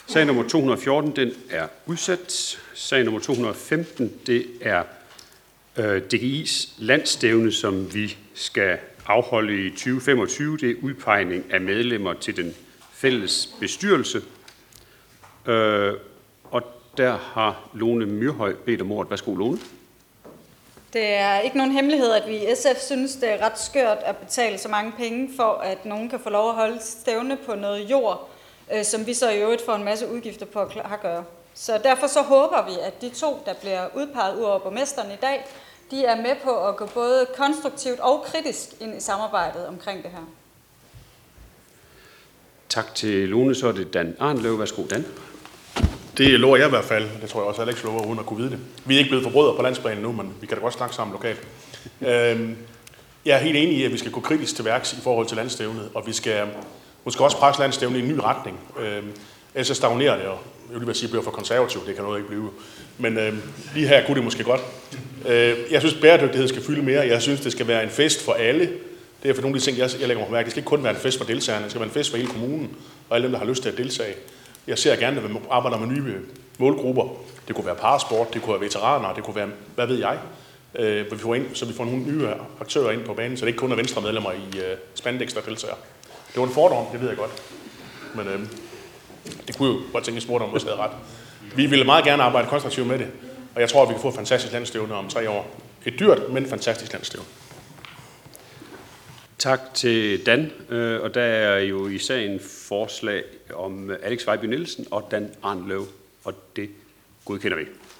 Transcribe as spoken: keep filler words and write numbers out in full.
Sag nummer to hundrede og fjorten, den er udsat. Sag nummer to hundrede og femten, det er øh, D G I's landsstævne, som vi skal afholde i tyve femogtyve. Det er udpegning af medlemmer til den fælles bestyrelse. Øh, og der har Lone Myrhøj bedt om ordet. Værsgo, Lone. Det er ikke nogen hemmelighed, at vi i S F synes, det er ret skørt at betale så mange penge for, at nogen kan få lov at holde stævne på noget jord, øh, som vi så i øvrigt får en masse udgifter på at gøre. Så derfor så håber vi, at de to, der bliver udpeget ud over borgmesteren i dag, de er med på at gå både konstruktivt og kritisk ind i samarbejdet omkring det her. Tak til Lone. Så er det Dan Arnløv. Værsgo, Dan. Det lover jeg i hvert fald. Det tror jeg også, Alex lover, uden at kunne vide det. Vi er ikke blevet forbrødre på landsplanen nu, men vi kan da godt snakke sammen lokalt. øhm, jeg er helt enig i, at vi skal gå kritisk til værks i forhold til landstævnet, og vi skal måske også presse landstævnet i en ny retning. Øhm, ellers så stagnerer det, og jeg vil lige sige, at det bliver for konservativt. Det kan noget ikke blive. Men øhm, lige her kunne det måske godt. Øh, jeg synes, bæredygtighed skal fylde mere. Jeg synes, det skal være en fest for alle. Det er for nogle af de ting, jeg, jeg lægger mig på mærke. Det skal ikke kun være en fest for deltagerne. Det skal være en fest for hele kommunen og alle dem, der har lyst til at deltage. Jeg ser gerne, at vi arbejder med nye målgrupper. Det kunne være parasport, det kunne være veteraner, det kunne være, hvad ved jeg, øh, vi får ind, så vi får nogle nye aktører ind på banen, så det ikke kun er venstre medlemmer i øh, spandex, der deltager. Det var en fordom, det ved jeg godt. Men øh, det kunne jo godt tænke, at spurgte om, hvis det havde ret. Vi ville meget gerne arbejde konstruktivt med det, og jeg tror, at vi kan få et fantastisk landstævne om tre år. Et dyrt, men fantastisk landstævne. Tak til Dan, og der er jo i sagen forslag om Alex Vejby Nielsen og Dan Arnløv, og det godkender vi.